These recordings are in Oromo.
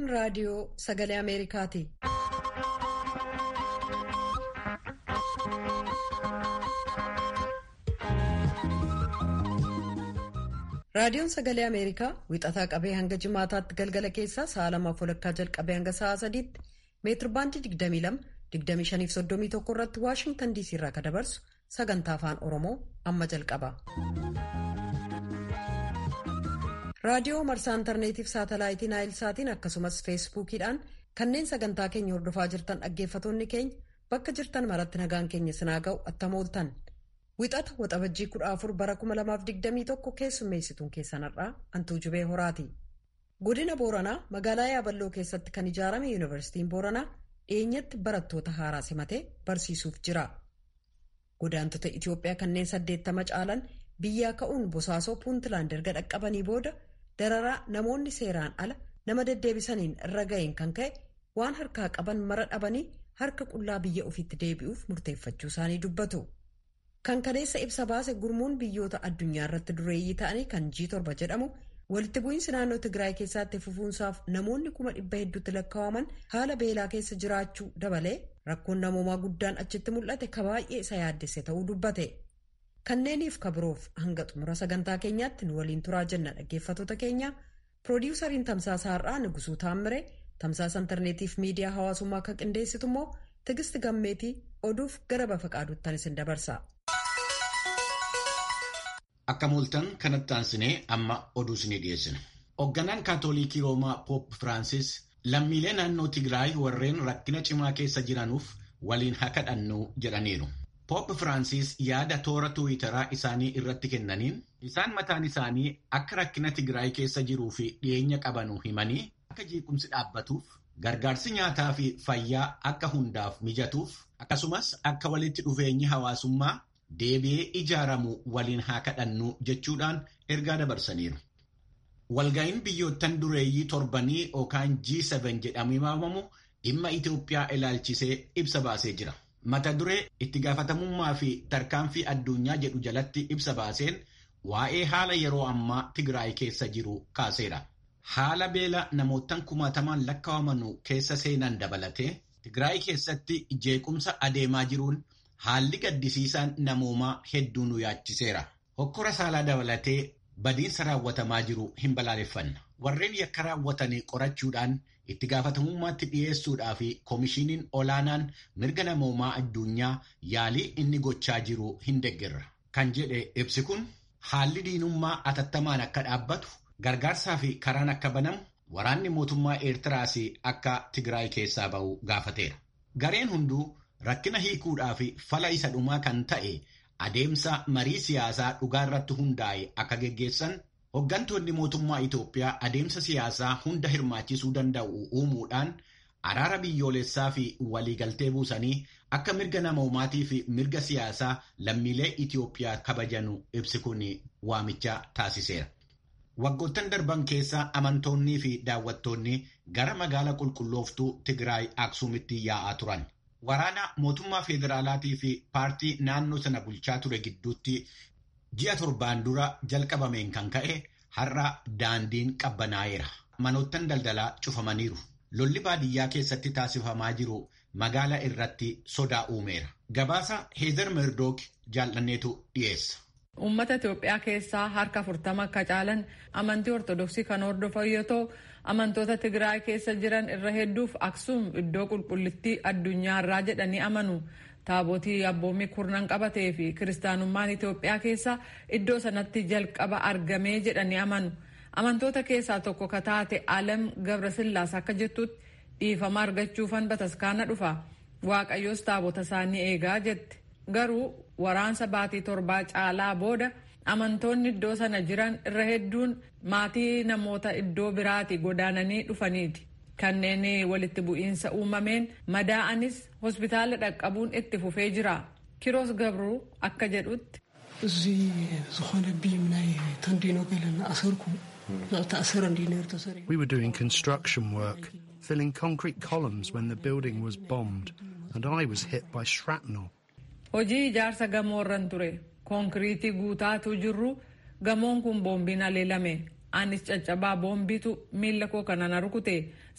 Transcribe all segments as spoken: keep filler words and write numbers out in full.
raadiyoo sagalee Ameerikaati. Raadiyoon sagalee Ameerikaa wixataa qabee hanga jimaataatti galgala keessaa sa'a lamaaf walakkaa jalqabee hanga sa'a sadiitti meetirbaandii digdamii lama digdamii shanii fi soddomii tokko irratti Waashingtan diisii irraa kan dabarsu sagantaa afaan Oromoo amma jalqaba. Raadiyoo marsaa intarneetiif saatalaayitii Naayilsaatiin akkasumas feesbuukiidhaan kanneen sagantaa keenya hordofaa jirtan dhaggeeffatoonni keenya bakka jirtan maratti nagaan keenya sinaa ga'u attamooltan. Wixata waxabajjii kudha afur bara kuma lamaaf digdamii tokko keessummeessituun keessanarraa Antuu Jubee Horaati. Godina Booranaa magaalaa Yaaballoo keessatti kan ijaarame Yuunivarsiitiin Booranaa dhiyeenyatti barattoota haaraa simatee barsiisuuf jira. Godaantota Itoophiyaa kanneen saddeettama caalan biyyaa ka'uun Bosaasoo Puuntland erga dhaqqabanii booda dararaa namoonni seeraan ala nama deddeebisaniin irra ga'een kan ka'e waan harkaa qaban mara dhabanii harka qullaa biyya ofiitti deebi'uuf murteeffachuu isaanii dubbatu. Kan kaleessa ibsa baase gurmuun biyyoota addunyaa irratti dureeyyii ta'anii kan G torba jedhamu walitti bu'iinsi naannoo Tigraay keessatti fufuunsaaf namoonni kuma dhibba hedduutti lakkaa'aman haala beelaa keessa jiraachuu dabalee rakkoon namoomaa guddaan achitti mul'ate ka baay'ee isa yaaddesse ta'uu dubbate. Kanneeniif kabiroof hanga xumura sagantaa keenyaatti nu waliin turaa jenna dhaggeeffatoota keenya. Piroodyuusariin Tamsaasa Har'aa Nugusuu Taammiree, Tamsaasa intarneetiif miidiyaa hawaasummaa akka qindeessitu immoo Tigisti Gammeetii oduuf gara bafa qaaduuttan isin dabarsa. Akka mul'atan kanatti aansinee amma oduu isinii dhiyeessina. Hoogganaan Kaatoolikii Roomaa Poop Firaansis lammiilee naannoo Tigraay warreen rakkina cimaa keessa jiranuuf waliin haa kadhannu jedhaniiru. Poop Firaansis yaada toora Tiwiitaraa isaanii irratti kennaniin isaan mataan isaanii akka rakkina Tigraay keessa jiruu fi dhiyeenya qabanu himanii akka jeequmsi dhaabbatuuf gargaarsi nyaataa fi fayyaa akka hundaaf mijatuuf akkasumas akka walitti dhufeenyi hawaasummaa deebi'ee ijaaramu waliin haa kadhannu jechuudhaan ergaa dabarsaniiru. Walga'iin biyyoottan dureeyyii torbanii yookaan G sagal jedhamee waamamu dhimma Itoophiyaa ilaalchisee ibsa baasee jira. Mata duree itti gaafatamummaa fi tarkaanfii addunyaa jedhu jalatti ibsa baaseen waa'ee haala yeroo ammaa Tigraay keessa jiru kaaseera. Haala beela namoottan kumaatamaan lakkaa'amanu keessa seenan dabalatee Tigraay keessatti jeequmsa adeemaa jiruun haalli gaddisiisaan namoomaa hedduu nu yaachiseera. Hokkora saalaa dabalatee badiinsa raawwatamaa jiru hin balaaleffanna. Warreen yakka raawwatanii qorachuudhaan itti gaafatamummaatti dhiyeessuudhaa fi koomishiniin olaanaan mirga namoomaa addunyaa yaalii inni gochaa jiru hin deeggarra. Kan jedhe ibsi kun haalli diinummaa atattamaan akka dhaabbatu, gargaarsaa fi karaan akka banamu, waraanni mootummaa Eertiraas akka Tigraay keessaa ba'u gaafateera. Gareen hunduu rakkina hiikuudhaa fi fala isa dhumaa kan ta'e adeemsa marii siyaasaa dhugaa irratti hundaa'e akka geggeessan hooggantoonni mootummaa Itoophiyaa adeemsa siyaasaa hunda hirmaachisuu danda'u uumuudhaan araara biyyoolessaa fi waliigaltee buusanii akka mirga namoomaatii fi mirga siyaasaa lammiilee Itoophiyaa kabajanu ibsi kun waamicha taasiseera. Waggoottan darban keessa amantoonnii fi daawwattoonni gara magaalaa qulqullooftuu Tigraay Aksuumitti yaa'aa turan. Waraana mootummaa federaalaatii fi paartii naannoo sana bulchaa ture gidduutti ji'a torbaan dura jalqabameen kan ka'e har'a daandiin qabbanaa'eera. Manoottan daldalaa cufamaniiru. Lolli baadiyyaa keessatti taasifamaa jiru magaalaa irratti sodaa uumeera. Gabaasa Heezer Merdook jaallanneetu dhiyeessa. Uummata Itoophiyaa keessaa harka afurtama akka caalan amantii Ortodoksii kan hordofan yoo ta'u, amantoota Tigraay keessa jiran irra hedduuf Aksuum iddoo qulqullittii addunyaa irraa jedhanii amanu. Taabotii abboommii kurnan qabatee fi kiristaanummaan Itoophiyaa keessa iddoo sanatti jalqaba argamee jedhanii amanu. Amantoota keessaa tokko ka taate Alam Gabrasillaas akka jettutti dhiifama argachuufan bataskaana dhufa. Waaqayyoos taabota isaanii eegaa jette. Garuu waraansa baatii torbaa caalaa booda amantoonni iddoo sana jiran irra hedduun maatii namoota iddoo biraati godaananii dhufaniiti. Kanneen walitti bu'iinsa uumameen madaa'anis hospitaala dhaqqabuun itti fufee jira. Kiroos Gabruu akka jedhutti. We were doing construction work, filling concrete columns when the building was bombed, and I was hit by shrapnel. Hojii ijaarsa gamoorran ture. Konkiriitii guutaatu jirru gamoon kun boombiin aleelame. Anis caccabaa boombiitu miila koo kanana rukute.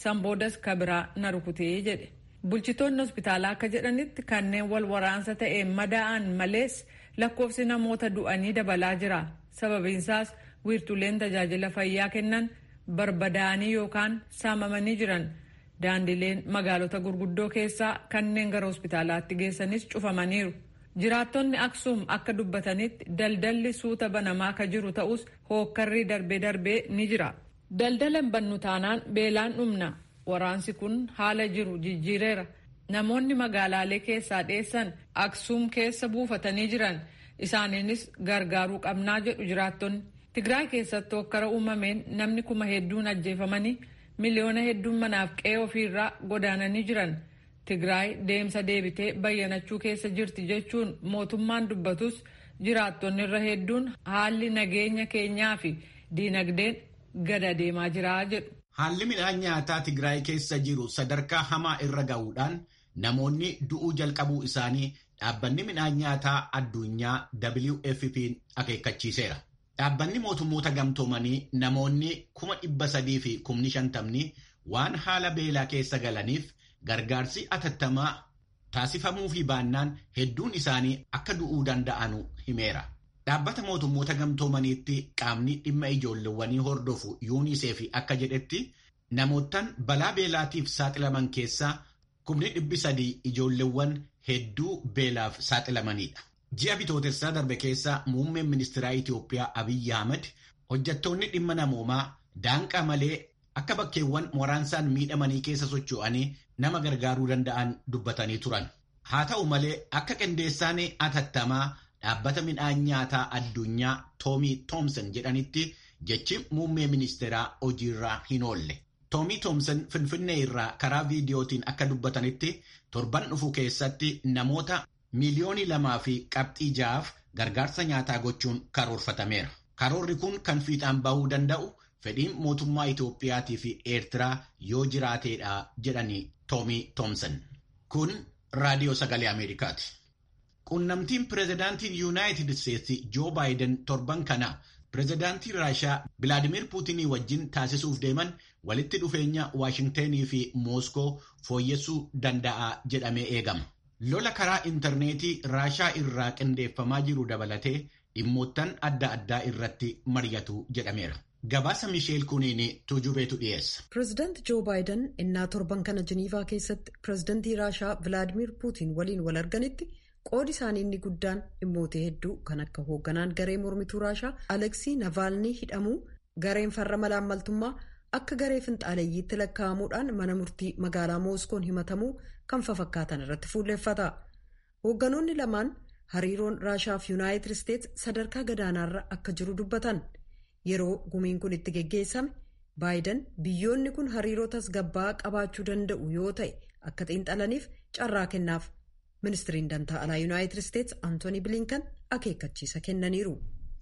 sanboodas kabiraa na rukutee jedhe. Bulchitoonni hospitaalaa akka jedhanitti kanneen wal waraansa ta'een madaa'an malees lakkoofsi namoota du'anii dabalaa jira. Sababiinsaas wiirtuleen tajaajila fayyaa kennan barbadaa'anii yookaan saamamanii jiran. Daandileen magaalota gurguddoo keessaa kanneen gara hospitaalaatti geessanis cufamaniiru. Jiraattonni Aksuum akka dubbatanitti daldalli suuta banamaa ka jiru ta'us hookkarrii darbee darbee ni jira. Daldalan bannu taanaan beelaan dhumna. Waraansi kun haala jiru jijjiireera. Namoonni magaalaalee keessaa dheessan Aksuum keessa buufatanii jiran. Isaaniinis gargaaruu qabnaa jedhu jiraattonni. Tigraay keessatti hokkara uumameen namni kuma hedduun ajjeefamanii miliyoona hedduun manaaf qe'ee ofiirraa godaananii jiran. Tigraay deemsa deebitee bayyanachuu keessa jirti jechuun mootummaan dubbatus jiraattonni irra hedduun haalli nageenya keenyaa fi diinagdeen gada deemaa jira jedhu. Haalli midhaan nyaataa Tigraay keessa jiru sadarkaa hamaa irra ga'uudhaan namoonni du'uu jalqabuu isaanii dhaabbanni midhaan nyaataa addunyaa W F P akeekkachiiseera. Dhaabbanni mootummoota gamtoomanii namoonni kuma dhibba sadii fi kumni shantamni waan haala beelaa keessa galaniif gargaarsi atattamaa taasifamuu fi baannaan hedduun isaanii akka du'uu danda'anu himeera. Dhaabbata mootummoota gamtoomaniitti qaamni dhimma ijoolleewwanii hordofu UNICEF akka jedhetti namootaan balaa beelaatiif saaxilaman keessaa kumni dhibbi sadii ijoolleewwan hedduu beelaaf saaxilamanidha. Ji'a bitootessaa darbe keessaa muummeen ministeeraa Itoophiyaa Abiyyi Ahmed hojjettoonni dhimma namoomaa daanqaa malee akka bakkeewwan waraansaan miidhamanii keessa socho'anii nama gargaaruu danda'an dubbatanii turan. Haa ta'u malee akka qindeessaan atattamaa dhaabbata midhaan nyaataa addunyaa Toomi Toomsen jedhanitti jechi muummee ministeeraa hojiirraa hin oolle. Toomi Toomsen Finfinnee irraa karaa viidiyootiin akka dubbatanitti torban dhufu keessatti namoota miliyoonii lamaa fi qabxii ja'aaf gargaarsa nyaataa gochuun karoorfatameera. Karoorri kun kan fiixaan bahuu danda'u fedhiin mootummaa Itoophiyaatii fi Eertiraa yoo jiraateedha jedhanii Toomi Toomsen. Kun raadiyoo sagalee Ameerikaati. Quunnamtiin pireezidaantiin Yuunaayitid Isteetsi Joo Baayiden torban kana pireezidaantii Raashaa Vilaadimir Puutinii wajjin taasisuuf deeman walitti dhufeenya Waashingtenii fi Mooskoo fooyyessuu danda'a jedhamee eegama. Lola karaa intarneetii Raashaa irraa qindeeffamaa jiru dabalatee dhimmoottan adda addaa irratti mari'atu jedhameera. Gabaasa Misheel Kuniini tujubeetu dhiyeessa. Pireezidaanti Joo Baayiden innaa torban kana Jiniivaa keessatti pireezidaantii Raashaa Vilaadimir Puutiin waliin wal arganitti qoodi isaanii inni guddaan dhimmoota hedduu kan akka hoogganaan garee mormituu Raashaa Aleksii Navaalnii hidhamuu gareen farra malaammaltummaa akka garee finxaaleeyyiitti lakkaa'amuudhaan mana murtii magaalaa Mooskoon himatamuu kan fafakkaatan irratti fuulleeffata. Hoogganoonni lamaan hariiroon Raashaa fi Yuunaayitid Isteets sadarkaa gadaanaarra akka jiru dubbatan. Yeroo gumiin kun itti geggeessame Baayiden biyyoonni kun hariiroo tasgabbaa qabaachuu danda'u yoo ta'e akka xiinxalaniif carraa kennaaf. Ministiriin dantaa alaa Yuunaayitid Isteets Antooni Bilinkan akeekkachiisa kennaniiru.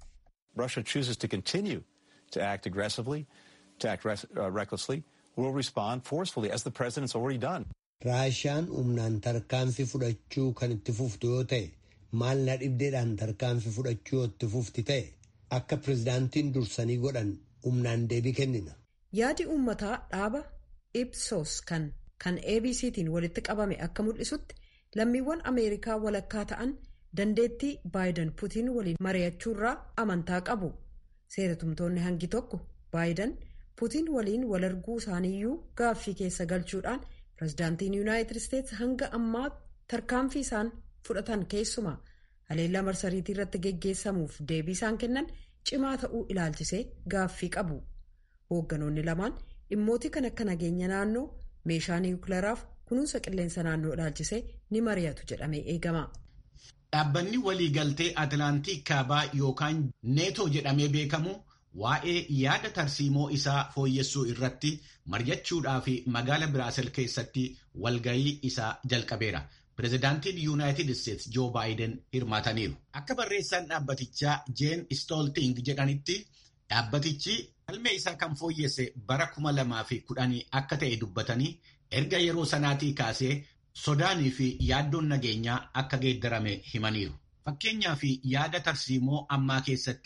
Russia chooses to continue to act aggressively, to act uh, recklessly, will respond forcefully as the president's already done. Raashaan humnaan tarkaanfii fudhachuu kan itti fuftu yoo ta'e maal na dhibdeedhaan tarkaanfii fudhachuu yoo itti fufti ta'e akka pireezidaantiin dursanii godhan humnaan deebii kennina. Yaadi uummataa dhaaba Ipsos kan kan A B C'tiin walitti qabame akka mul'isutti lammiiwwan Ameerikaa walakkaa ta'an dandeettii Baayiden Puutiin waliin mari'achuurraa amantaa qabu. Seeratumtoonni hangi tokko Baayiden Puutiin waliin wal arguu isaaniiyyuu gaaffii keessa galchuudhaan pireezidaantiin Yuunaayitid Isteets hanga ammaa tarkaanfii isaan fudhatan keessumaa haleellaa marsariitii irratti geggeessamuuf deebii isaan kennan cimaa ta'uu ilaalchisee gaaffii qabu. Hoogganoonni lamaan dhimmoota kan akka nageenya naannoo meeshaa niwukilaaraaf kunuunsa qilleensa naannoo ilaalchisee ni mari'atu jedhamee eegama. Dhaabbanni waliigaltee Atilaantii Kaabaa yookaan neetoo jedhamee beekamu waa'ee yaada tarsiimoo isaa fooyyessuu irratti mari'achuudhaa fi magaala Biraasel keessatti walgayii isaa jalqabeera. Pireezidaantiin Yuunaayitid Isteets Joo Baayiden hirmaataniiru. Akka barreessaan dhaabbatichaa Jeen Stoolting jedhanitti dhaabbatichi galmee isaa kan fooyyesse bara kuma lamaa fi kudhanii akka ta'e dubbatanii erga yeroo sanaatii kaasee sodaanii fi yaaddoon nageenyaa akka geeddarame himaniiru. Fakkeenyaa fi yaada tarsiimoo ammaa keessatti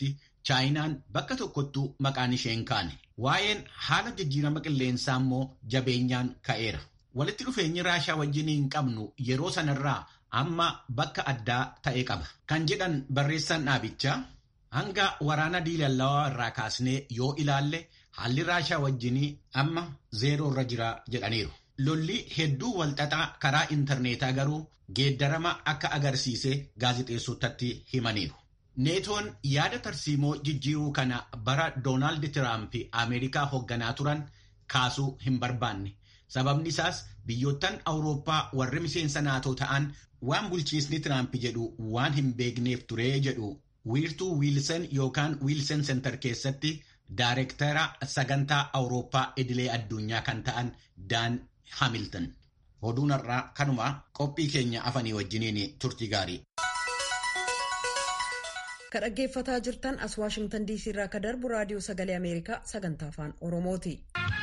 Chaayinaan bakka tokkottuu maqaan isheen kaane. Waa'een haala jijjiirama qilleensaa immoo jabeenyaan ka'eera. Walitti dhufeenyi Raashaa wajjin hin qabnu yeroo sanarraa amma bakka addaa ta'e qaba. Kan jedhan barreessaan dhaabichaa hanga waraana diilallawaa irraa kaasnee yoo ilaalle haalli Raashaa wajjin amma zeeroo irra jira jedhaniiru. Lolli hedduu walxaxaa karaa intarneetaa garuu geeddarama akka agarsiise gaazexeessotatti himaniiru. Neetoon yaada tarsiimoo jijjiiruu kana bara Doonaald Tiraamp Ameerikaa hoogganaa turan kaasuu hin barbaanne. Sababni isaas biyyoottan Awurooppaa warri miseensa naatoo ta'an waan bulchiisni Tiraamp jedhu waan hin beekneef ture jedhu wiirtuu Wiilsen yookaan Wiilsen Center keessatti Daayireektara sagantaa Awurooppaa idilee addunyaa kan ta'an Daan Hamilton. Oduun har'aa kanuma qophii keenya afanii wajjiniin turtii gaarii. Kan dhaggeeffataa jirtan as Waashingtan diisii irraa kan darbu raadiyoo sagalee Ameerikaa sagantaa afaan Oromooti.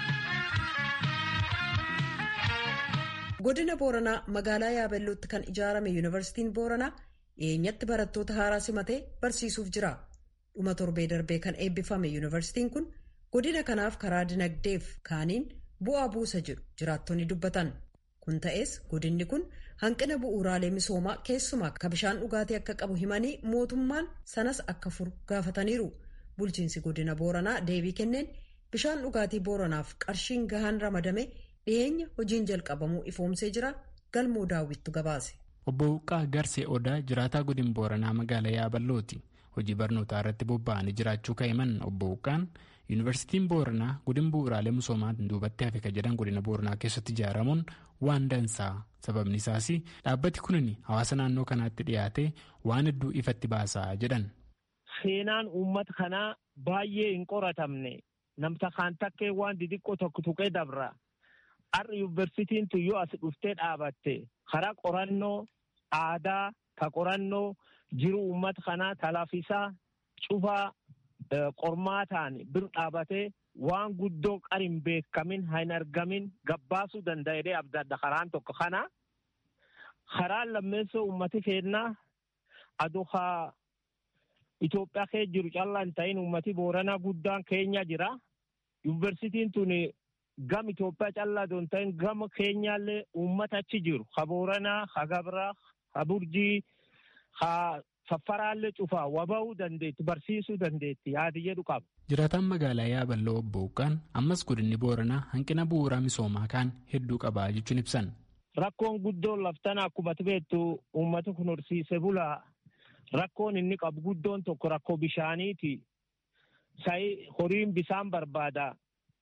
Godina Booranaa magaalaa Yaabellootti kan ijaarame Yuunivarsiitiin Booranaa dhiyeenyatti barattoota haaraa simatee barsiisuuf jira. Dhuma torbee darbee kan eebbifame Yuunivarsiitiin kun godina kanaaf karaa dinagdeef kaaniin bu'aa buusa jedhu jiraattonni dubbatan. Kun ta'es godinni kun hanqina bu'uuraalee misoomaa keessumaa ka bishaan dhugaatii akka qabu himanii mootummaan sanas akka furu gaafataniiru. Bulchiinsi godina Booranaa deebii kenneen bishaan dhugaatii Booranaaf qarshiin gahaan ramadame dhiyeenya hojiin jalqabamuu ifoomsee jira. Galmoo daawwittu gabaase. Obbo Huqqaa Garsee Odaa jiraataa godina Booranaa magaalaa Yaaballooti. Hojii barnootaa irratti bobba'anii jiraachuu ka'eman Obbo Huqqaan Yuunivarsiitiin Booranaa godina bu'uuraalee misoomaa duubatti hafe kan jedhan godina Booranaa keessatti ijaaramuun waan dansaa. Sababni isaas dhaabbati kunin hawaasa naannoo kanaatti dhiyaate waan hedduu ifatti baasaa jedhan. Seenaan uummata kanaa baay'ee hin qoratamne namta kaan takkee waan didiqqoo tokko tuqee dabra. Har'a yuunivarsiitiin tuyyoo as dhuftee dhaabatte karaa qorannoo aadaa ka qorannoo jiru uummata kanaa talaafisaa cufaa qormaataan bir dhaabatee waan guddoo qar hin beekamin hin argamin gabbaasuu danda'ee abdadda karaan tokko kana karaan lammeessoo uummati keennaa aduu haa Itoophiyaa kee jiru callaa hin ta'in uummati Booranaa guddaan keenya jira. Yuunivarsiitiin tun gam Itoophiyaa callaa doon ta'in gama keenyaallee uummata achi jiru ha Booranaa ha Gabraa ha Burjii ha Saffaraallee cufaa waba'uu dandeetti barsiisuu dandeetti yaadi jedhu qaba. Jiraataan magaalaa Yaaballoo Obbo Huqqaan ammas godinni Booranaa hanqina bu'uuraa misoomaa kaan hedduu qabaa jechuun ibsan. Rakkoon guddoon laftana akkuma beektu uummata kun horsiise bulaa rakkoon inni qabu guddoon tokko rakkoo bishaaniiti. Sa'i horiin bisaan barbaada.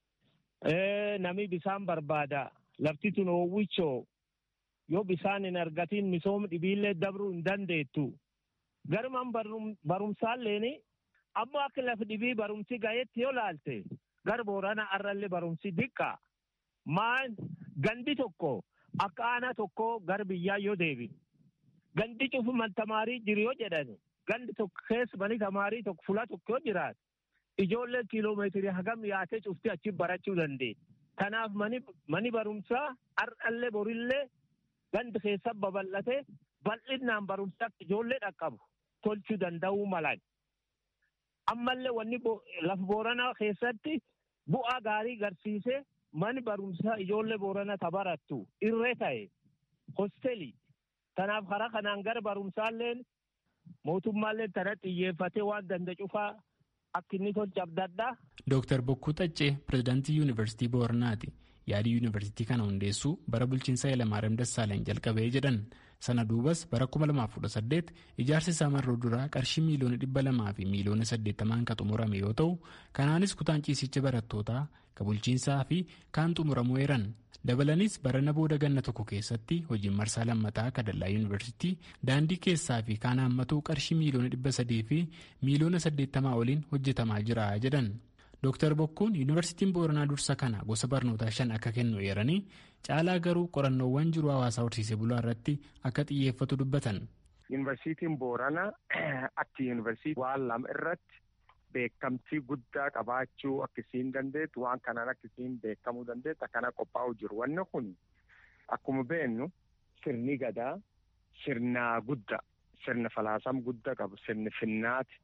Nami bisaan barbaada. Lafti tun oowwichoo yoo bisaan hin argatiin misooma dhibiillee dabruu hin dandeettu. Garman barumsaalleen ammoo akka lafa dhibii barumsi gaheetti yoo laalte gar Booranaa arrallee barumsi diqqaa. Maan gandi tokko akka aanaa tokko gar biyyaa yoo deebi. Gandi cufu man tamaarii jiru yoo jedhan gandi tokko keessa mani tamaarii tokko fula tokko yoo jiraatu ijoollee kiiloomeetirii hagam yaatee cufti achi barachuu dandeenya. Kanaaf mani barumsaa ar'allee borillee gandi keessa babal'ate bal'inaan barumsaa ijoollee dhaqqabu tolchuu danda'uu malan. Ammallee wanni lafa Booranaa keessatti bu'aa gaarii garsiisee mani barumsaa ijoollee Booranaa tabarattu irree ta'e hosteelii. Kanaaf karaa kanaan gara barumsaalleen mootummaalleen tana xiyyeeffatee waan danda'u cufaa akka inni tolcha abdaddaa. Dooktar Bokkuu Xaccee pirezidaantii Yuunivarsiitii Booranaati. Yaadii Yuunivarsiitii kana hundeessuu bara bulchiinsa Hayilamaariyaam Dassaalany jalqabee jedhan. Sana duubas bara kuma lamaaf kudha saddeet ijaarsi isaa marroo duraa qarshii miiliyoona dhibba lamaa fi miiliyoona saddeettamaan kan xumurame yoo ta'u kanaanis kutaan ciisicha barattootaa kan bulchiinsaa fi kaan xumuramuu eeran. Dabalanis barana booda ganna tokko keessatti hojiin marsaa lammataa kadallaa yuunivarsiitii daandii keessaa fi kaan haammatuu qarshii miiliyoona dhibba sadii fi miiliyoona saddeettamaa oliin hojjetamaa jira jedhan. Dooktar Bokkuun yuunivarsiitiin Booranaa dursa kana gosa barnootaa shan akka kennu eeranii caalaa garuu qorannoowwan jiru hawaasaa horsiisee bulaa irratti akka xiyyeeffatu dubbatan. Yuunivarsiitiin Booranaa akka yuunivarsiitii waan lama irratti beekamtii guddaa qabaachuu akkasiin dandeettu waan kanaan akkasiin beekamuu dandeettu akkana qophaa'u jiru. Wanni kun akkuma beeknu sirni gadaa sirna guddaa sirna falaasama guddaa qabu sirni finnaati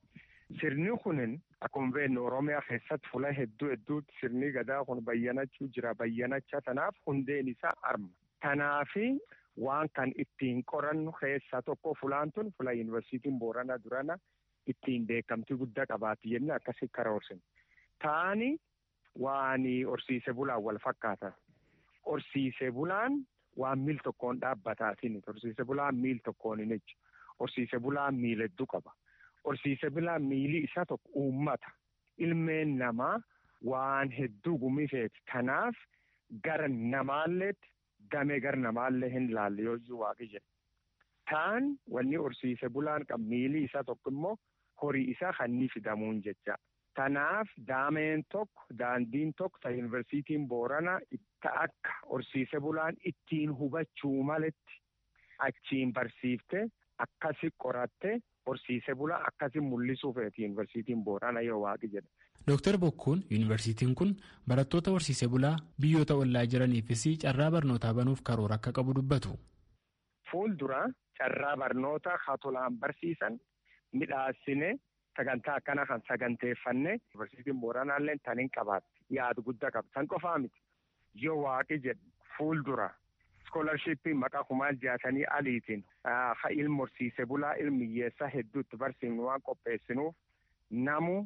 Sirni kunin akkuma beeknu Oromiyaa keessatti fuula hedduu hedduutti sirni gadaa kun bayyanachuu jira. Bayyanacha tanaaf hundeen isaa arma. Tanaafi waan kan ittiin qorannu keessaa tokko fulaan tun fuula yuunivarsiitiin Booranaa Durana ittiin beekamtii guddaa qabaatti jennee akkasii karoorsine. Taani waan horsiise bulaan wal fakkaata. Horsiise bulaan waan miil tokkoon dhaabbataatiin. Horsiise bulaan miil tokkoon hin ejju. Horsiise bulaan miil hedduu qaba. Horsiise bulaan miilli isaa tokko uummata. Ilmeen namaa waan hedduu gumifeeti. Kanaaf gara namaalleetti damee gara namaallee hin laalle yoo iyyuu waaqi jedhe. Taan wanni horsiise bulaan qabu miilli isaa tokko immoo horii isaa kan inni fidamuun jecha. Kanaaf daameen tokko daandiin tokko ta yuunivarsiitiin Booranaa itti akka horsiise bulaan ittiin hubachuu maletti achiin barsiifte akkasi qoratte horsiise bulaa akkasi mul'isuuf yuunivarsiitiin Booranaa yoo waaqi jedhe. Dooktar Bokkuun yuunivarsiitiin kun barattoota horsiise bulaa biyyoota ollaa jiraniifis carraa barnootaa banuuf karoora akka qabu dubbatu. Fuuldura carraa barnoota hatolaan barsiisan midhaasine. Sagantaa akkana kan saganteeffanne yuunivarsiitiin Booranaallee tan hin qabaatti yaadu guddaa qaba. Tan qofaa miti yoo waaqi jedhu fuuldura iskoolarshipii maqaa kumaal jaatanii aliitiin ha ilmi horsiise bulaa ilmi hiyyeessaa hedduutti barsiifnu waan qopheessinuuf namu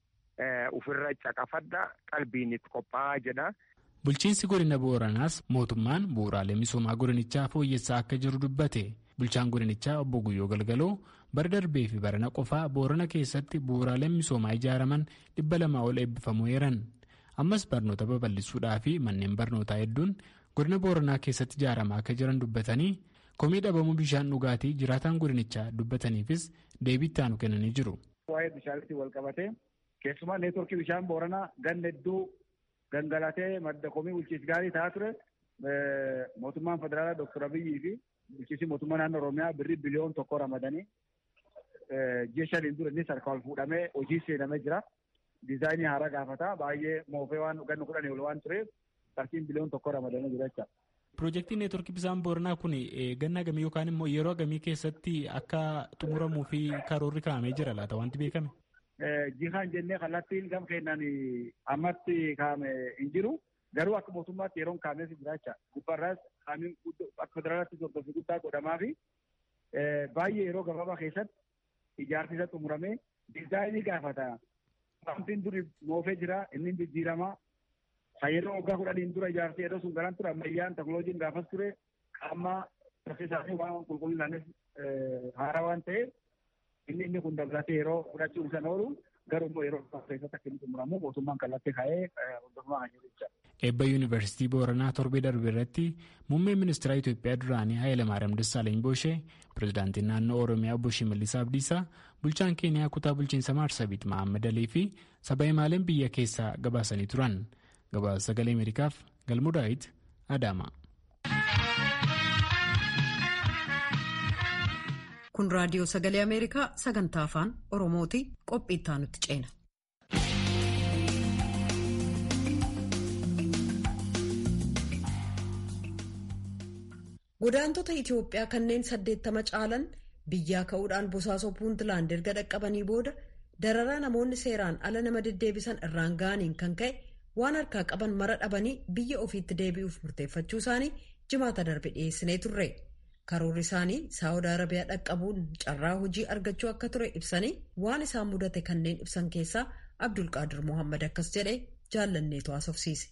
ofirra caqafadha qalbiin itti qophaa'aa jedha. Bulchiinsi godina Booranaas mootummaan bu'uuraalee misoomaa godinichaa fooyyessaa akka jiru dubbate. Bulchaan godinichaa obbo Guyyoo Galgaloo bara darbee fi barana qofaa Boorana keessatti bu'uuraaleen misoomaa ijaaraman dhibba lamaa ol eebbifamuu eeran. Ammas barnoota babal'isuudhaa fi manneen barnootaa hedduun godina Booranaa keessatti ijaaramaa akka jiran dubbatanii komii dhabamuu bishaan dhugaatii jiraataan godinichaa dubbataniifis deebii itti aanu kennanii jiru. Waa'ee bishaanitti wal qabatee keessumaa neetworkii bishaan Booranaa ganna hedduu gangalatee madda komii bulchiinsa gaarii ta'aa ture mootummaan federaalaa Dooktar Abiyyii fi bulchiinsi mootummaa naannoo Oromiyaa birrii biliyoon tokko ramadanii ji'a shaniin dura innis harkaan fuudhamee hojii seenamee jira. Diizaayinii haaraa gaafata baay'ee moofee waan ganna kudhanii ol waan tureef qarshii biliyoon tokko ramadamee jira jecha. Piroojeektiin neetworkii bishaan Booranaa kun ganna gamii yookaan immoo yeroo gamii keessatti akka xumuramuu fi karoorri kaa'amee jira laata wanti beekame? Jihaan jennee kallattiin gam keennan ammatti kaa'ame hin jiru. Garuu akka mootummaatti yeroon kaa'amee jira jecha. Gubbaarraas kaa'amiin akka federaalaatti hordoffii guddaa godhamaa fi baay'ee yeroo gabaabaa keessatti ijaarsi isa xumuramee diizaayinii gaafata. Wantiin duri moofee jira inni jijjiiramaa. Yeroo waggaa kudhaniin dura ijaarsi yeroo sun garan ture ammayyaan teknooloojiin gaafas ture amma isaanii waan qulqullinaanis haaraa waan ta'eef inni inni kun dabalatee yeroo fudhachuun isaan oolu garuu immoo yeroo keessatti akka inni xumuramu mootummaan kallattii kaa'ee hordofamaa kan jiru jecha. Eebba yuunivarsiitii Booranaa torbee darbe irratti muummeen ministeera Itoophiyaa duraanii Hayilamaariyaam Dassaalany Booshee, pirezidaantiin naannoo Oromiyaa obbo Shimallis Abdiisaa, bulchaan Keeniyaa kutaa bulchiinsa Maarsabiit Mahammad Alii fi saba himaaleen biyya keessaa gabaasanii turan. Gabaasa sagalee Ameerikaaf Galmuu Daawit Adaama. Kun raadiyoo sagalee Ameerikaa sagantaa afaan Oromooti. Qophii itti aanutti ceena. Godaantota Itoophiyaa kanneen saddeettama caalan biyyaa ka'uudhaan Bosaasoo Puuntland erga dhaqqabanii booda dararaa namoonni seeraan ala nama deddeebisan irraan ga'aniin kan ka'e waan harkaa qaban mara dhabanii biyya ofiitti deebi'uuf murteeffachuu isaanii jimaata darbe dhiyeessinee turre. Karoorri isaanii Saawud Arabiyaa dhaqqabuun carraa hojii argachuu akka ture ibsanii waan isaan mudate kanneen ibsan keessaa Abdulqaadir Mohammad akkas jedhee jaallanneetu haasofsiise.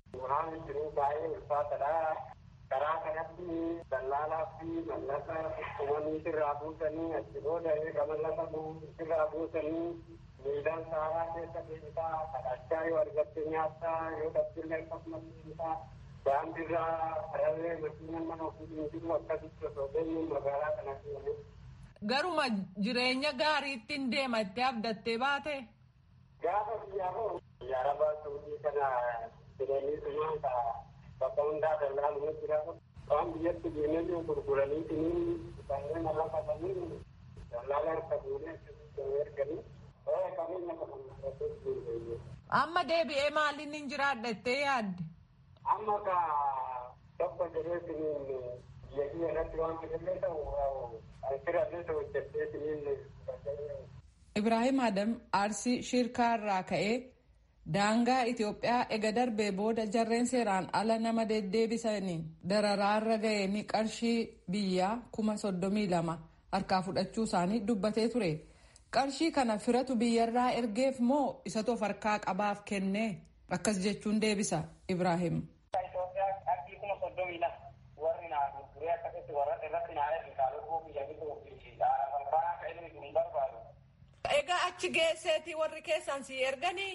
Karaa kanatti dallaalaa fi mallaqa uumanii irraa buusanii achi booda erga mallaqa irraa buusanii miidhaan saaraa keessa deebisaa kadhachaa yoo argatte nyaattaa yoo dhabdillee akkasumas deebisaa daandiirraa hararree makiinaan mana ofii jiru akkasitti osoo deemuun magaalaa kanatti. Garuma jireenya gaariitti hin deemattee abdattee baate? Gaafa biyyaa hoo yaara baasuutii kana jireenya ta'a. Bakka hundaa dallaaluma jira. Waan biyyatti deemanii gurguranii kanneen lafa qabanii dallaala harka fuudhee erganii qabeenya qaban. Amma deebi'ee maaliin hin jiraadhattee yaadde? Amma ka tokko jireessiniin biyya biyya irratti waan fedhallee ta'u asirratti hojjettee siniin. Ibraahim Adam Arsii Shirkaarraa ka'ee daangaa Itoophiyaa ega darbee booda jarreen seeraan ala nama deddeebisanii dararaarra ga'anii qarshii biyyaa kuma soddomii lama harkaa fudhachuu isaanii dubbatee ture. Qarshii kana firatu biyyarraa ergeef moo isatu of harkaa qabaaf kennee? Akkas jechuun deebisa Ibraahim. Itoophiyaa qarshii kuma soddomii lama warri naannoo duree akkasitti warra irratti naannoo kaaluu biyya bituu fi dhaabaa ka'anii hin barbaadu. Egaa achi geesseetii warri keessan si erganii?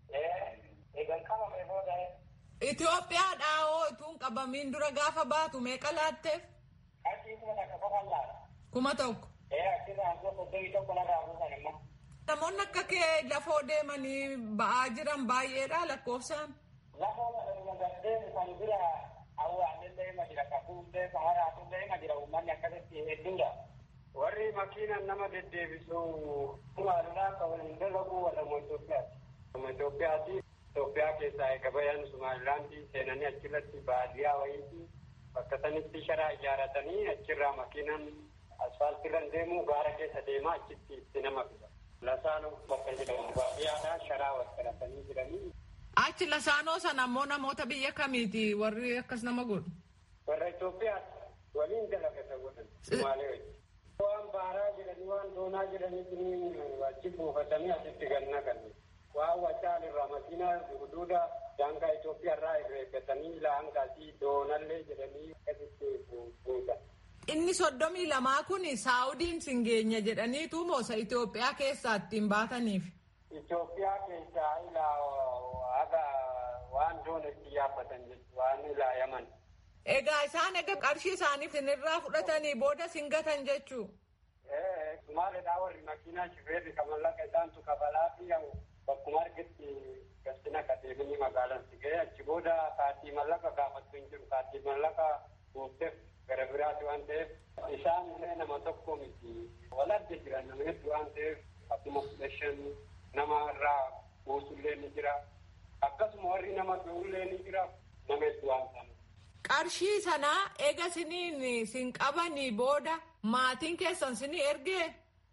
Eegan qabamee booda. Itoophiyaadhaa hoo ituun qabamiin dura gaafa baatu meeqa laatteef? Qarshii kuma takka qofaan laata. Kuma tokko. Achirraan kuma soddomii tokko narraa buusan immoo. Namoonni akka kee lafoo deemanii ba'aa jiran baay'eedha lakkoofsaan. Lafoo deemu kan bira awwaallee deema jira kakuullee samaraatullee deema jira uummanni akkasitti hedduudha. Warri makiinaan nama deddeebisu maalirraa akka waliin dalagu warra Itoophiyaati. Itoophiyaati. Itoophiyaa keessaa eega bayan Sumaalilaandii seenanii achirratti baadiyyaa wayiiti bakka sanitti sharaa ijaaratanii achirraa makiinaan asfaaltiirra deemu gaara keessa deemaa achitti itti nama fida. Lasaanoo bakka jedhamu baadiyyaadhaa sharaa walqabatanii jiranii. Achi Lasaanoo sana ammoo namoota biyya kamiiti warri akkas nama godhu? Warra Itoophiyaati waliin dalagata godhan Sumaalee wajjin. Waan baaraa jedhanii waan doonaa jedhanii achi buufatanii asitti ganna ganne. Waan wacaalirraa makiinaa huduuda daangaa Itoophiyaarraa irreeffatanii laangaasii doonallee jedhanii akkasitti buusan. Inni soddomii lamaa kun Saawudiin singeenya jedhaniitu moosa Itoophiyaa keessaa ittiin baataniif. Itoophiyaa keessaa ilaa haga waan doona itti yaabbatan jechuudha waan ilaa Yaman. Egaa isaan egaa qarshii isaaniif sinirraa fudhatanii booda singatan jechuu. Ee Sumaaleedhaa warri makiinaa shifeerri kamallaqa isaantu kabalaa fi bakkuma argetti gastina qadeemini magaalaan si ga'e achi booda kaartii mallaqa gaafattu hin jiru kaartii mallaqa guutteef gara biraati waan ta'eef isaan illee nama tokko miti wal adda jiran nama hedduu waan ta'eef akkuma kudha shan nama irraa buusullee ni jira akkasuma warri nama du'ullee ni jira nama hedduu waan ta'an. Qarshii sanaa eega siniin sin qabanii booda maatiin keessan sinii ergee?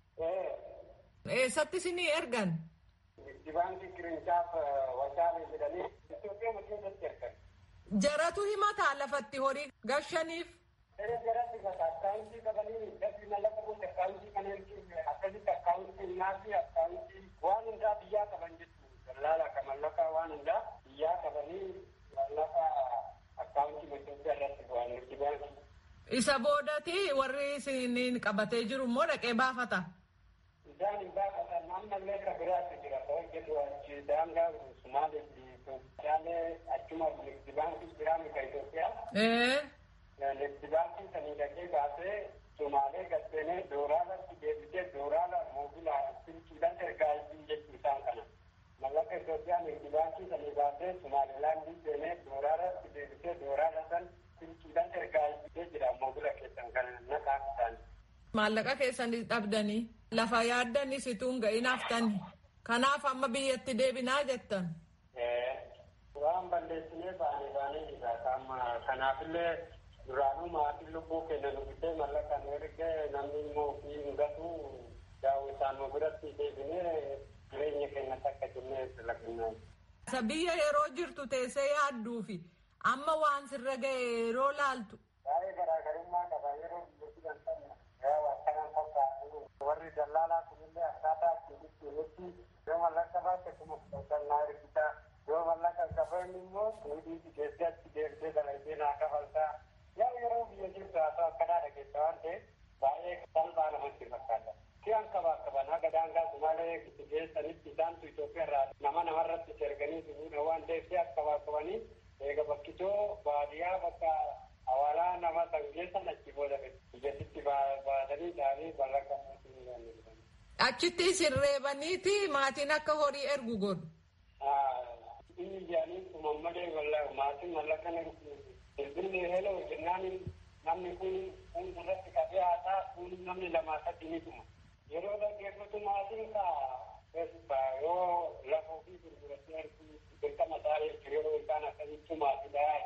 Eessatti sinii ergan? Dibaankii Kiriinchaaf Wacaalee jedhanii Itoophiyaa keessatti ergan. Jaratu himataa lafatti horii gashaniif? Jaratti gata akkaawuntii qabanii dafii mallaqa gosa akkaawuntii kan ergin akkasitti akkaawuntii naasii akkaawuntii waan hundaa biyyaa qaban jechuudha. Dallaala akka mallaqa waan hundaa biyyaa qabanii mallaqa akkaawuntii Itoophiyaa irratti bu'an dibaankii. Isa boodati warri isiniin qabatee jiru immoo dhaqee baafata? Isaan hin baafatan ammallee akka biraatti jira ta'uu jedhu achi daangaa Sumaaleetti Itoophiyaalee achuma dibaankii biraa mika Itoophiyaa. Dibaankii sanii dhaqee baasee Sumaalee gabbeenee dooraalatti deebisee dooraala moobila silkiidhaan ergaa jechuu isaan kana. Mallaqa Itoophiyaan dibaankii sanii baasee Sumaalilaandii seenee dooraalatti deebisee dooraala san silkiidhaan ergaa jira moobila keessan kana naqaa isaanii. Maallaqa keessanis dhabdanii lafa yaaddanis ituun ga'in haftanii kanaaf amma biyyatti deebinaa jettan. Waan balleessinee baanee baanee jira amma kanaafillee duraanuu maatiin lubbuu kennan uffisee mallaqa nu ergee namni immoo ofii hin gatu daawwi isaan nu biratti deebinee jireenya keenya takka jennee laqinnaa. Isa biyya yeroo jirtu teessee yaadduufi amma waan sirra ga'e yeroo laaltu. Baay'ee garaagarummaa qaba yeroo biyya jiran sana. Akkanaan fakkaatu warri dallaalaa kunillee akkaataa ittiin yoo mallaqa baatte kuma fudhannaa ergitaa yoo mallaqa qaban immoo niitii geessee achi deemtee dalaggee naa kafaltaa yaa yeroo biyya jirtu haa ta'u akkanaa dhageessa waan ta'eef baay'ee salphaa namatti fakkaata. Kiyaan qabaa qaban haga daangaa Sumaalee itti geessanitti isaantu Itoophiyaa irraa nama namarratti erganii fuudhan waan ta'eef kiyaan qabaa qabanii eega bakkitoo baadiyyaa bakka awaalaa nama sangeessan achi booda biyyattitti baatanii dhaanii mallaqa achitti isin reebaniiti maatiin akka horii ergu godhu. Inni ijaanii uumammalee maatiin mallaqa bilbilli heloo jennaan namni kun kun irratti qabee haasaa kun namni lamaa sadii ni dhuma. Yeroo dhaggeeffatu maatiin kaa yoo lafa ofii gurguratee ergu dirqama taa'ee yeroo isaan akkasitti maatiidhaa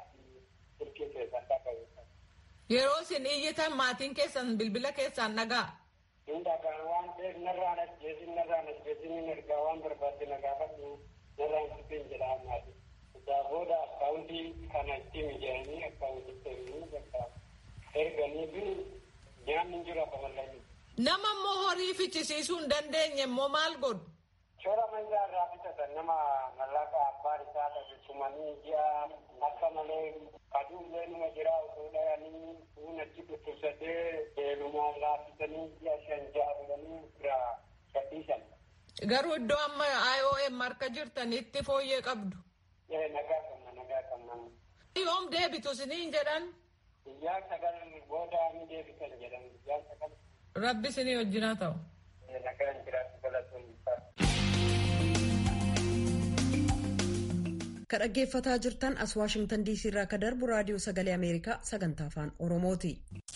Yeroo isin iyyitan maatiin keessan bilbila keessaan dhagaa. Indagaan waan ta'eef narraan ajjeesin narraan ajjeesin ergaa waan barbaadde nagaafatu narraan sibbeen jedhaa maati. Isaa booda akkaawuntii kana itti mijaa'anii akkaawuntii seenanii bakka erganii fi nyaanni hin jiru akka mallaanii. Nama immoo horii fichisiisuu hin dandeenye immoo maal godhu? Shoora manjaa irraa bitatan nama mallaqa abbaan isaa taasisumanii ji'a akka malee kaduullee numa jiraa osoo dhayanii fuun achi dhukkubsatee deelumaan laaffisanii ji'a shan ja'a godhanii irraa gadhiisan. Garuu iddoo amma I O M harka jirtanitti fooyyee qabdu. Nagaa qabna nagaa qabna. Yoom deebitu isiniin jedhan? Guyyaa sagal booda ni deebitan jedhan guyyaa sagal. Rabbi isinii wajjin haa ta'u. Nagaan jiraatu galatuun. Ka dhaggeeffataa jirtan as Waashingtan D C irraa ka darbu raadiyoo sagalee Ameerikaa sagantaa afaan Oromooti.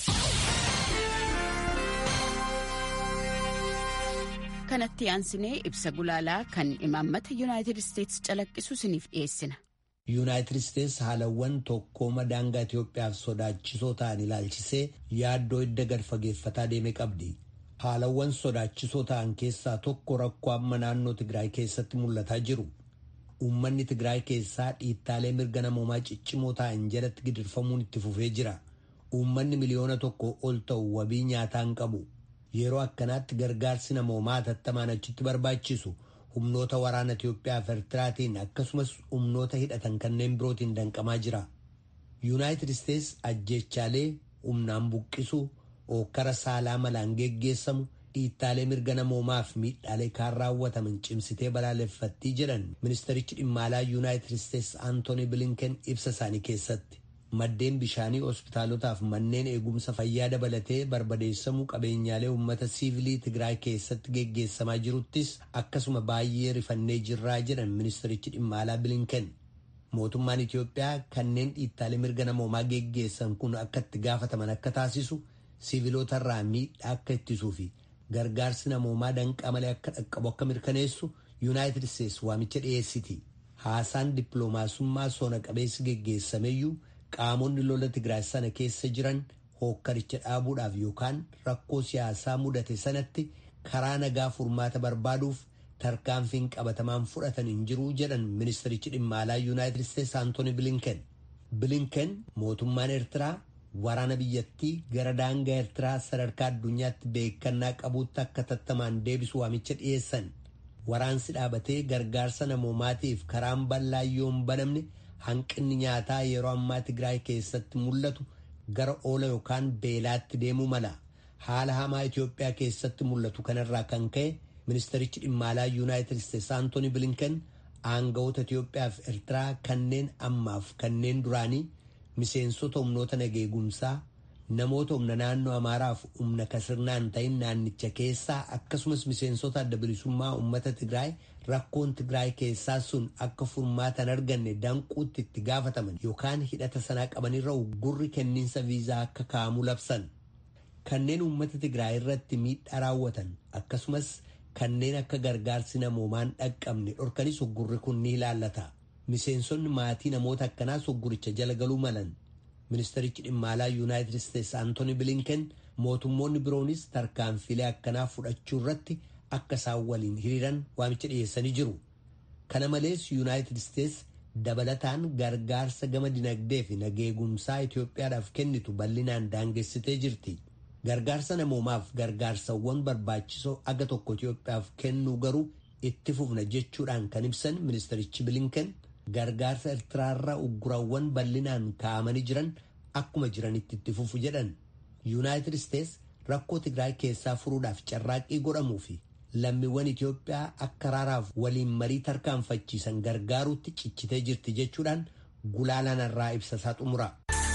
Kanatti aansinee ibsa gulaalaa kan imaammata Yuunaayitid Isteetsi calaqqisu isiniif dhiyeessina. Yuunaayitid Isteetsi haalawwan tokkooma daangaa Itoophiyaaf sodaachisoo ta'an ilaalchisee yaaddoo hidda gad fageeffataa deeme qabdi. Haalawwan sodaachisoo ta'an keessaa tokko rakkoo amma naannoo Tigraay keessatti mul'ataa jiru. Uummanni Tigraay keessaa dhiittaalee mirga namoomaa ciccimoo ta'an jalatti gidirfamuun itti fufee jira. Uummanni miliyoona tokko ol ta'u wabii nyaataa hin qabu. Yeroo akkanaatti gargaarsi namoomaa hatattamaan achitti barbaachisu humnoota waraana Itoophiyaa fi Eertiraatiin akkasumas humnoota hidhatan kanneen birootiin danqamaa jira. Yuunaayitid Isteetsi ajjeechaalee humnaan buqqisuu, ookkara saalaa malaan geggeessamu, dhiittaalee mirga namoomaa fi miidhaalee kaan raawwataman cimsitee balaaleffattii jedhan ministerichi dhimma alaa Yuunaayitid Isteetsi Antooni Bilinken ibsa isaanii keessatti. Maddeen bishaanii, hospitaalotaaf manneen eegumsa fayyaa dabalatee barbadeessamuu qabeenyaalee uummata siivilii Tigraay keessatti geggeessamaa jiruttis akkasuma baay'ee rifannee jirraa jedhan ministerichi dhimma alaa Bilinken. Mootummaan Itoophiyaa kanneen dhiittaalee mirga namoomaa geggeessan kun akka itti gaafataman akka taasisu, siivilootarraa miidhaa akka ittisuu fi gargaarsi namoomaa danqaa malee akka dhaqqabu akka mirkaneessu Yuunaayitid Isteetsi waamicha dhiyeessiti. Haasaan dippiloomaasummaa soona qabeessi geggeessameyyuu qaamonni lola Tigraay sana keessa jiran hookkaricha dhaabuudhaaf yookaan rakkoo siyaasaa mudate sanatti karaa nagaa furmaata barbaaduuf tarkaanfiin qabatamaan fudhatan hin jiru jedhan ministerichi dhimma alaa Yuunaayitid Isteetsi Antooni Bilinken. Bilinken mootummaan Eertiraa waraana biyyattii gara daangaa Eertiraa sadarkaa addunyaatti beekannaa qabuutti akka tattamaan deebisu waamicha dhiyeessan. Waraansi dhaabatee gargaarsa namoomaatiif karaan bal'aa yoon banamne hanqinni nyaataa yeroo ammaa Tigraay keessatti mul'atu gara oola yookaan beelaatti deemuu mala. Haala hamaa Itoophiyaa keessatti mul'atu kanarraa kan ka'e ministerichi dhimma alaa Yuunaayitid Isteetsi Antooni Bilinken aangawoota Itoophiyaa fi Eertiraa kanneen ammaaf kanneen duraanii miseensota humnoota nageegumsaa, namoota humna naannoo Amaaraaf humna kasirnaan ta'in naannicha keessaa akkasumas miseensota adda bilisummaa uummata Tigraay rakkoon Tigraay keessaa sun akka furmaatan arganne danquutti itti gaafataman yookaan hidhata sanaa qabanirra uggurri kenniinsa viizaa akka kaa'amu labsan. Kanneen uummata Tigraay irratti miidhaa raawwatan akkasumas kanneen akka gargaarsi namoomaan dhaqqabne dhorkanis uggurri kun ni ilaallata. Miseensonni maatii namoota akkanaas ugguricha jala galuu malan. Ministerichi dhimma alaa Yuunaayitid Isteetsi Antooni Bilinken mootummoonni biroonis tarkaanfilee akkanaa fudhachuu irratti akka isaan waliin hiriiran waamicha dhiyeessanii jiru. Kana malees Yuunaayitid Isteetsi dabalataan gargaarsa gama dinagdee fi nageegumsaa Itoophiyaadhaaf kennitu bal'inaan daangessitee jirti. Gargaarsa namoomaaf gargaarsawwan barbaachisoo aga tokko Itoophiyaaf kennuu garuu itti fufna jechuudhaan kan ibsan ministerichi Bilinken gargaarsa Eertiraarraa uggurawwan bal'inaan kaa'amanii jiran akkuma jiranitti itti fufu jedhan. Yuunaayitid Isteetsi rakkoo Tigraay keessaa furuudhaaf carraaqqii godhamuu fi lammiiwwan Itoophiyaa akka araaraaf waliin marii tarkaanfachiisan gargaaruutti cichitee jirti jechuudhaan gulaalaan irraa ibsa isaa xumura.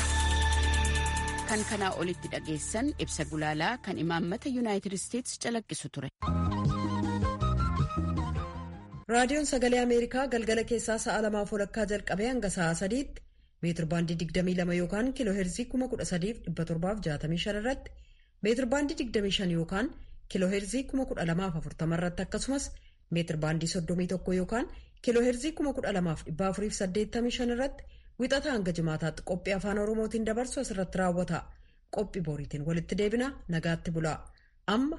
Kan kanaa olitti dhageessan ibsa gulaalaa kan imaammata Yuunaayitid Isteetsi calaqqisu ture. Raadiyoon Sagalee Ameerikaa galgala keessaa sa'a lamaaf walakkaa jalqabee hanga sa'a sadiitti meetir baandii digdamii lama yookaan kiiloo heerzii kuma kudha sadiif dhibba torbaaf jaatamii shan irratti meetir baandii digdamii shan yookaan kiiloo heerzii kuma kudha lamaaf afurtama irratti akkasumas meetir baandii soddomii tokko yookaan kiiloo heerzii kuma kudha lamaaf dhibba afuriif saddeettamii shan irratti wixataa hanga jimaataatti qophii afaan Oromootiin dabarsu asirratti raawwata. Qophii booriitiin walitti deebina nagaatti bulaa. Amma